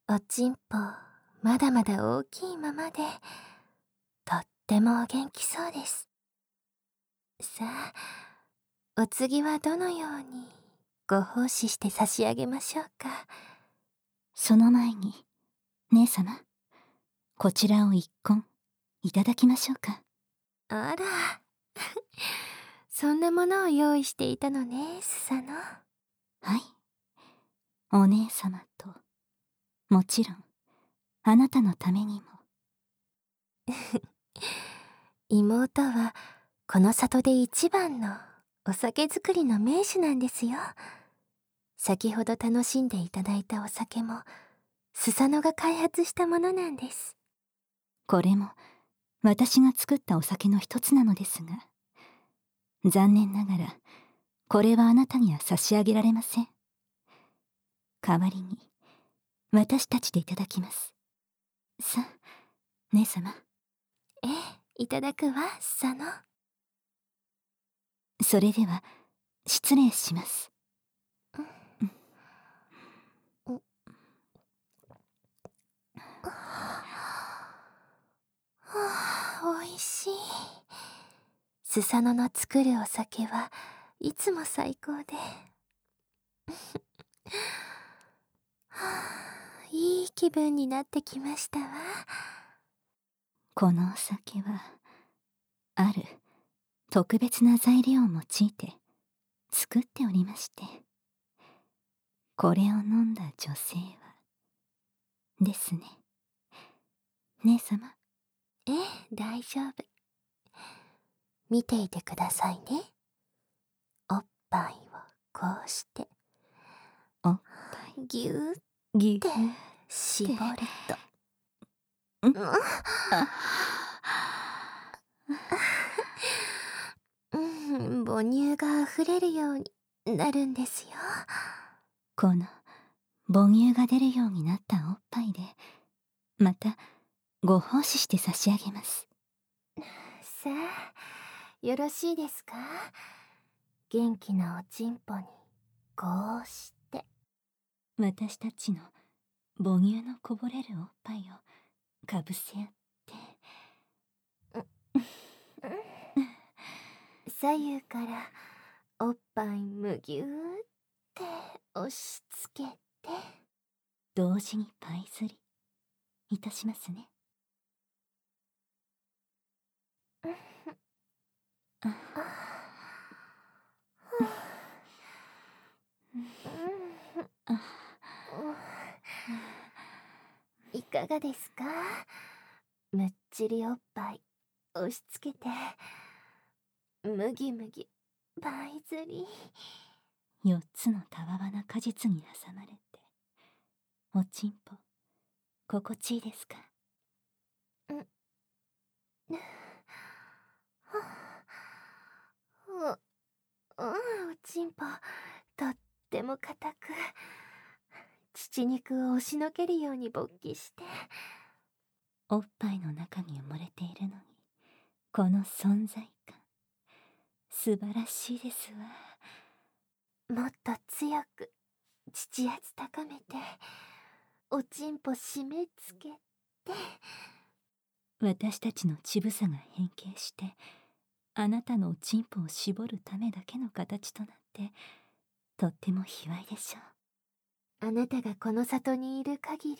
おちんぽまだまだ大きいままで、とってもお元気そうです。さあ、お次はどのようにご奉仕して差し上げましょうか。 その前に、姉様、こちらを一献いただきましょうか。 あら、そんなものを用意していたのね、スサノ。 はい。お姉様と、もちろん、あなたのためにも。 妹はこの里で一番のお酒作りの名手なんですよ。先ほど楽しんでいただいたお酒もスサノが開発したものなんです。 これも私が作ったお酒の一つなのですが、残念ながらこれはあなたには差し上げられません。代わりに私たちでいただきます。さあ、姉様。 ええ、いただくわ、スサノ。 それでは失礼します。 おいしい。スサノの作るお酒はいつも最高で。いい気分になってきましたわ。 このお酒はある特別な材料を用いて作っておりまして、これを飲んだ女性はですね、姉様。 ええ、大丈夫。見ていてくださいね。おっぱいをこうしておっぎゅーっぎゅて絞ると、母乳が溢れるようになるんですよ。 この母乳が出るようになったおっぱいでまたご奉仕して差し上げます。 さあ、よろしいですか。元気なおちんぽにこうして私たちの母乳のこぼれるおっぱいをかぶせ合って、 左右からおっぱいむぎゅーって押し付けて、 同時にパイ釣りいたしますね。 いかがですか。むっちりおっぱい押し付けてむぎむぎパイ釣り。 4つのたわわな果実に挟まれて、おちんぽ心地いいですか。 おちんぽとっても硬く、乳肉を押しのけるように勃起して、 おっぱいの中に埋もれているのにこの存在感、素晴らしいですわ。 もっと強く乳圧高めておちんぽ締め付けて、 私たちの乳房が変形してあなたのおちんぽを絞るためだけの形となって、とっても卑猥でしょう。 あなたがこの里にいる限り、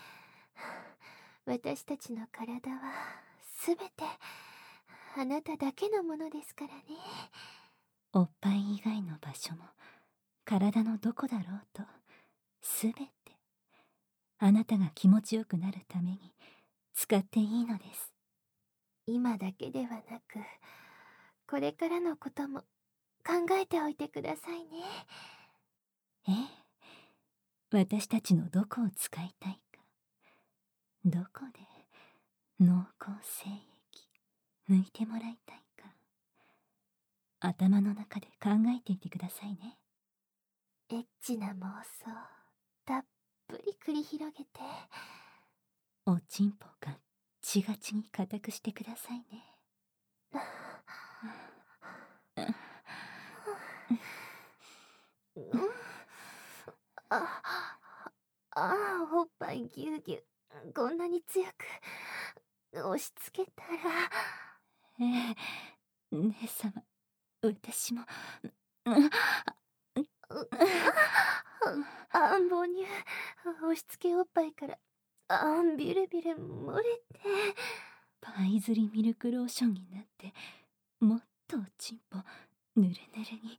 私たちの体はすべてあなただけのものですからね。 おっぱい以外の場所も体のどこだろうと、すべてあなたが気持ちよくなるために使っていいのです。 今だけではなく、これからのことも考えておいてくださいね。 ええ、私たちのどこを使いたいか、どこで濃厚精液抜いてもらいたいか、頭の中で考えていてくださいね。 エッチな妄想たっぷり繰り広げて、 おちんぽガッチガチに固くしてくださいね。 おっぱいぎゅうぎゅう、こんなに強く押し付けたら。 ええ、姉様、私も。 母乳、押し付けおっぱいからビュルビュル漏れて。 パイズリミルクローションになって、もっとおちんぽぬるぬるに。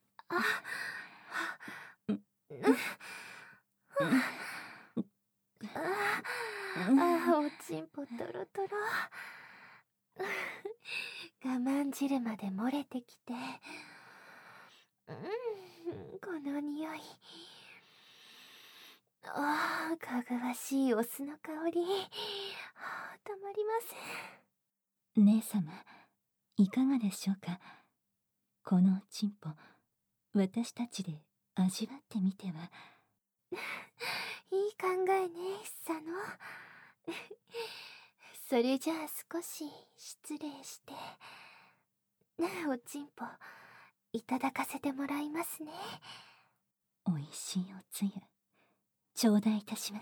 おちんぽトロトロ。我慢汁まで漏れてきて、この匂い、かぐわしいお酢の香り、たまりません。 姉様、いかがでしょうか。このおちんぽ、私たちで味わってみては。 いい考えね、佐野。それじゃあ少し失礼して、おちんぽいただかせてもらいますね。 おいしいおつゆ、頂戴いたします。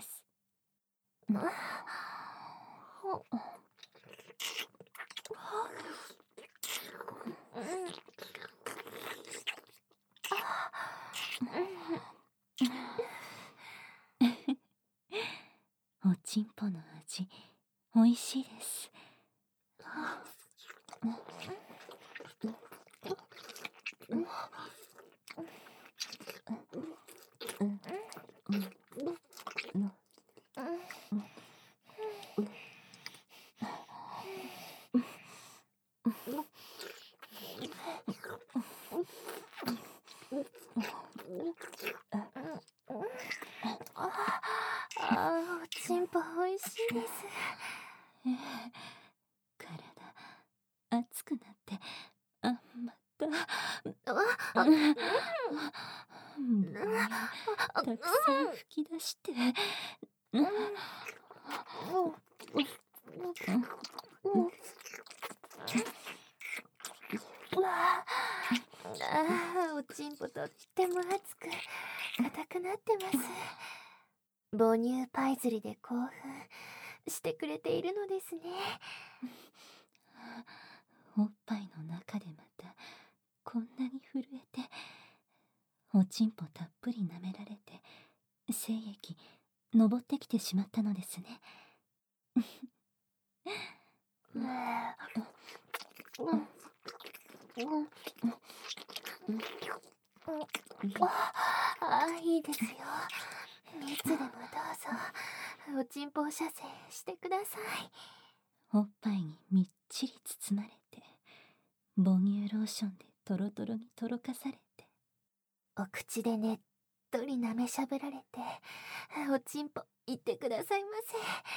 おちんぽの味、おいしいです。 おちんぽおいしいです。 体熱くなって、またたくさん吹き出して、 おちんぽとっても熱く硬くなってます。母乳パイズリで興奮してくれているのですね。 おっぱいの中でまたこんなに震えて、おちんぽたっぷり舐められて精液登ってきてしまったのですね。 いいですよ。いつでもどうぞおちんぽを射精してください。 おっぱいにみっちり包まれて、母乳ローションでトロトロにとろかされて、 お口でねっとり舐めしゃぶられて、おちんぽいってくださいませ。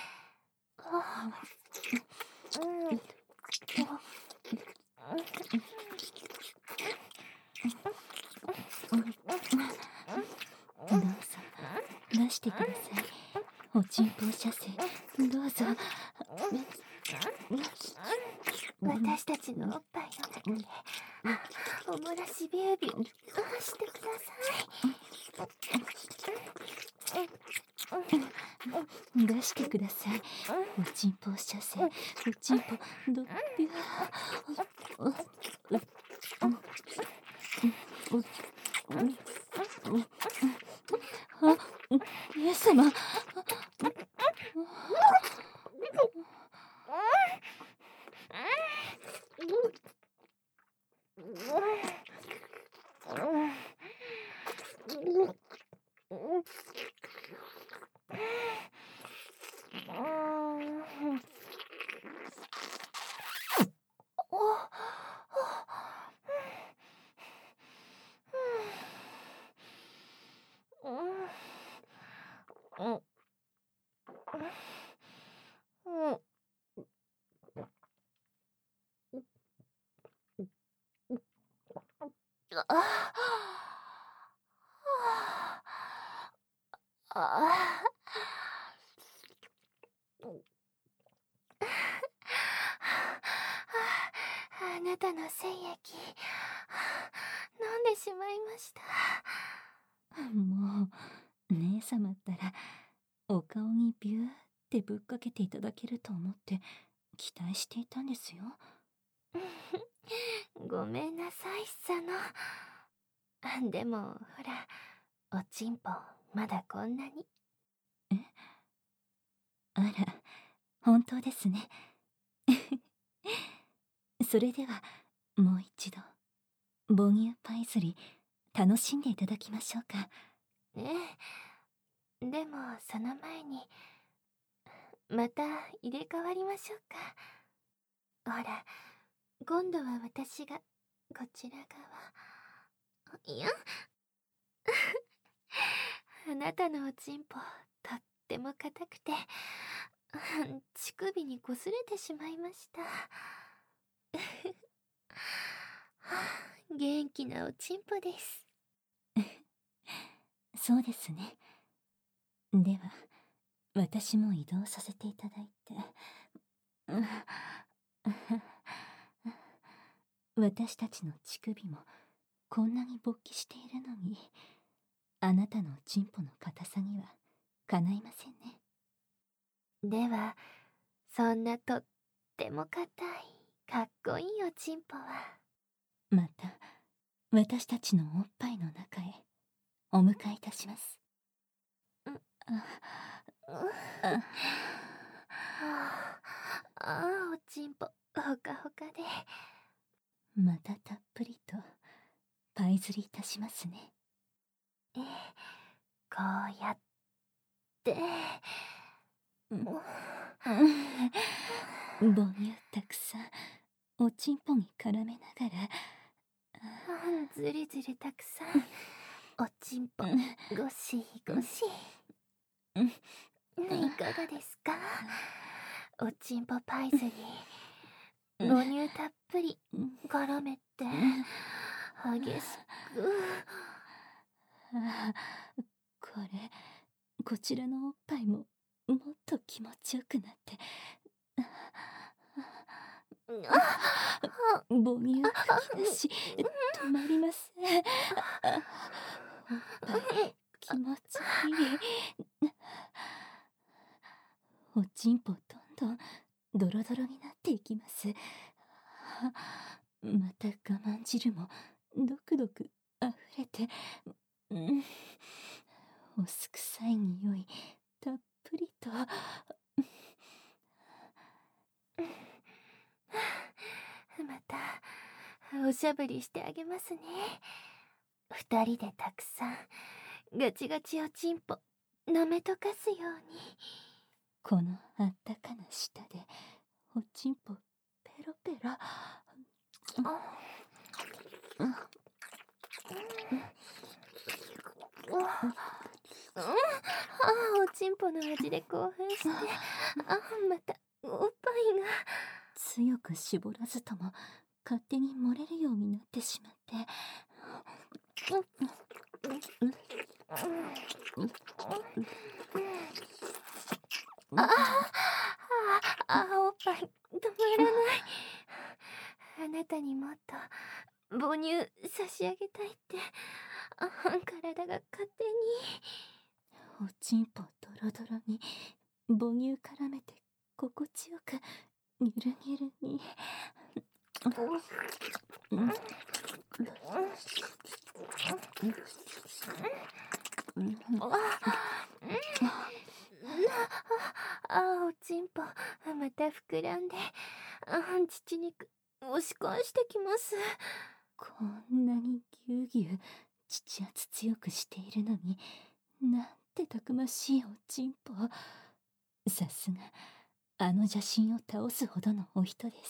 どうぞ出してください。おちんぽ射精どうぞ。 私たちのおっぱいの中でおもらしビュービューしてください。 出してください。おちんぽ射精、おちんぽどビュ姉様。 あなたの精液飲んでしまいました。 もう姉様ったらお顔にビューってぶっかけていただけると思って期待していたんですよ。 ごめんなさい、佐野。でも、ほら、おちんぽ、まだこんなに。 あら、本当ですね。それでは、もう一度、母乳パイズリ、楽しんでいただきましょうか。 ねえ。でも、その前に、また入れ替わりましょうか。ほら、今度は私が、こちら側。いや、あなたのおちんぽ、とっても硬くて、乳首にこすれてしまいました。元気なおちんぽです。 そうですね。では、私も移動させていただいて。私たちの乳首もこんなに勃起しているのに、あなたのおちんぽの硬さにはかないませんね。 では、そんなとっても硬い、かっこいいおちんぽは、 また、私たちのおっぱいの中へお迎えいたします。 おちんぽ、ほかほかで。 またたっぷりとパイズリいたしますね。 こうやって。 母乳たくさんおちんぽに絡めながら、 ずるずるたくさん、おちんぽ、ゴシゴシ。いかがですか？おちんぽパイズに母乳たっぷり絡めて激しく。 こちらのおっぱいももっと気持ちよくなって、母乳吹き出し止まりません。おっぱい気持ちいい。おちんぽどんどんドロドロになっていきます。また我慢汁もドクドクあふれて、お酢臭い匂いたっぷりと。 またおしゃぶりしてあげますね。二人でたくさんガチガチおちんぽ舐めとかすように。 このあったかな舌でおちんぽペロペロ。 おちんぽの味で興奮して、またおっぱいが。 強く絞らずとも勝手に漏れるようになってしまって。 おっぱい止まらない。あなたにもっと母乳差し上げたいって、体が勝手に。 おちんぽドロドロに母乳絡めて心地よくニュルニュルに。 おちんぽまた膨らんで、乳肉押し返してきます。 こんなにぎゅうぎゅう乳圧強くしているのに、なんてたくましいおちんぽ。さすがあの邪神を倒すほどのお人です。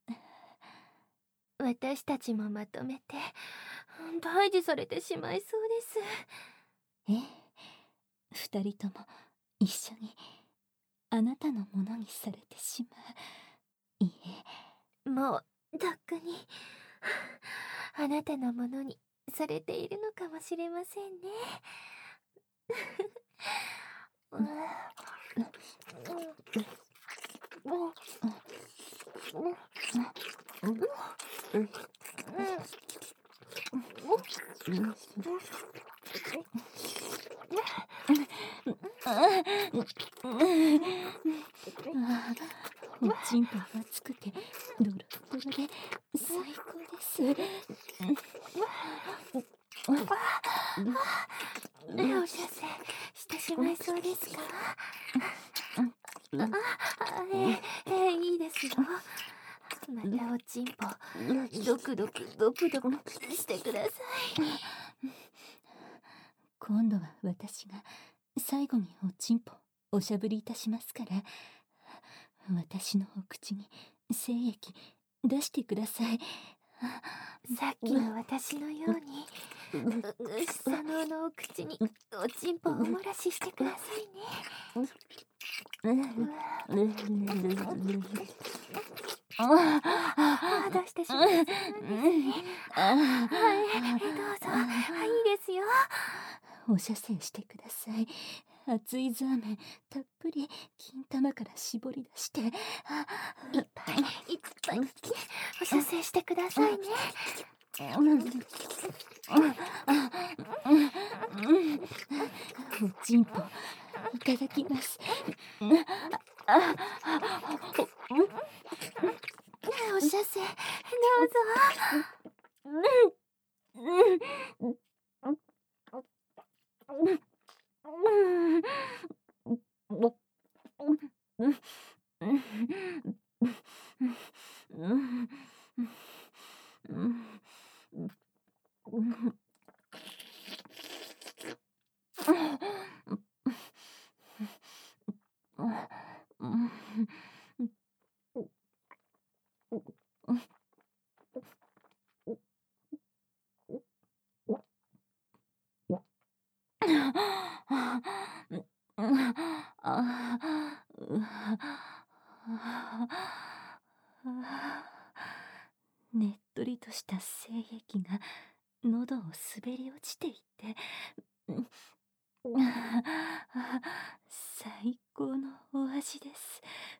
私たちもまとめて退治されてしまいそうです。 ええ、二人とも一緒にあなたのものにされてしまう。いえ、 もうとっくにあなたのものにされているのかもしれませんね。 おちんぽが熱くてドロドロで最高です。 お射精してしまいそうですか？いいですよ。またおちんぽドクドクドクドクしてください。 今度は私が最後におちんぽおしゃぶりいたしますから、私のお口に精液出してください。 さっきの私のように佐野のお口におちんぽをお漏らししてくださいね。出してしまいそうなんですね。どうぞ。いいですよ。 お射精してください。熱いザーメンたっぷり金玉から絞り出して、いっぱいお射精してくださいね。 おちんぽいただきます。 お射精どうぞ。 ねっとりとした精液が喉を滑り落ちていて、最高のお味です。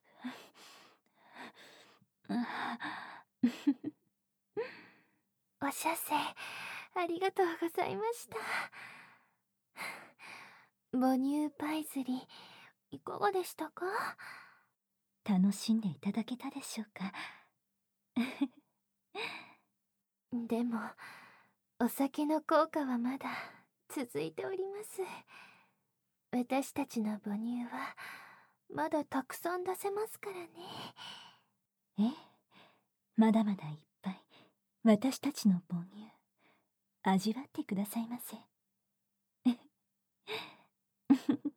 お射精ありがとうございました。母乳パイズリいかがでしたか？ 楽しんでいただけたでしょうか？ でもお酒の効果はまだ続いております。私たちの母乳はまだたくさん出せますからね。 まだまだいっぱい私たちの母乳味わってくださいませ。